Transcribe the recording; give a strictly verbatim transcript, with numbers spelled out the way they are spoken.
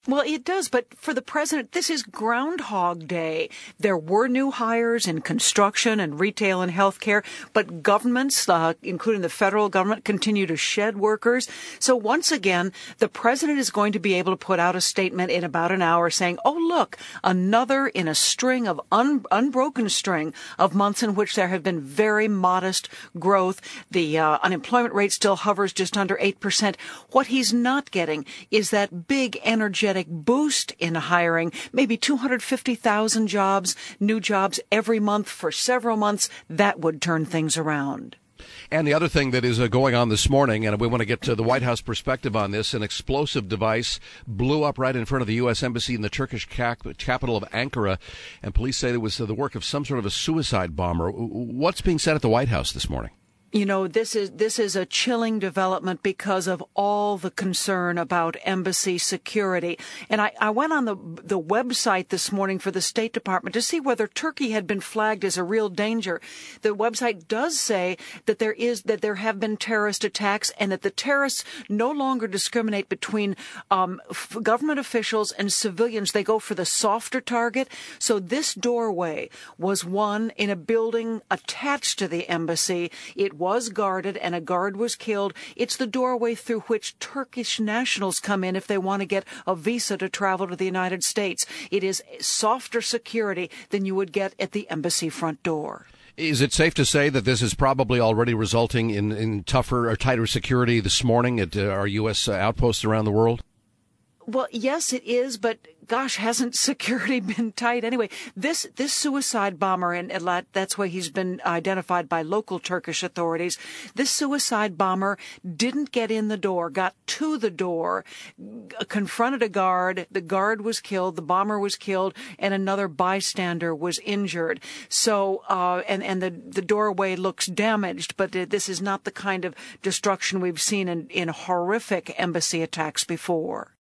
Well, it does, but for the president, this is Groundhog Day. There were new hires in construction and retail and healthcare, but governments, uh, including the federal government, continue to shed workers. So once again, the president is going to be able to put out a statement in about an hour saying, oh, look, another in a string of un- unbroken string of months in which there have been very modest growth. The uh, unemployment rate still hovers just under eight percent. What he's not getting is that big energetic boost in hiring, maybe two hundred fifty thousand jobs, new jobs every month for several months. That would turn things around. And the other thing that is uh, going on this morning, and we want to get to the White House perspective on this, an explosive device blew up right in front of the U S Embassy in the Turkish cap- capital of Ankara, and police say it was uh, the work of some sort of a suicide bomber. What's being said at the White House this morning? You know, this is this is a chilling development because of all the concern about embassy security. And I, I went on the the website this morning for the State Department to see whether Turkey had been flagged as a real danger. The website does say that there is that there have been terrorist attacks and that the terrorists no longer discriminate between um, f- government officials and civilians. They go for the softer target. So this doorway was one in a building attached to the embassy. It was guarded and a guard was killed. It's the doorway through which Turkish nationals come in if they want to get a visa to travel to the United States. It is softer security than you would get at the embassy front door. Is it safe to say that this is probably already resulting in, in tougher or tighter security this morning at uh, our U S outposts around the world? Well, yes, it is, but gosh, hasn't security been tight anyway? This this suicide bomber, and that's why he's been identified by local Turkish authorities. This suicide bomber didn't get in the door, got to the door, confronted a guard. The guard was killed, the bomber was killed, and another bystander was injured. So, uh, and and the the doorway looks damaged, but this is not the kind of destruction we've seen in in horrific embassy attacks before.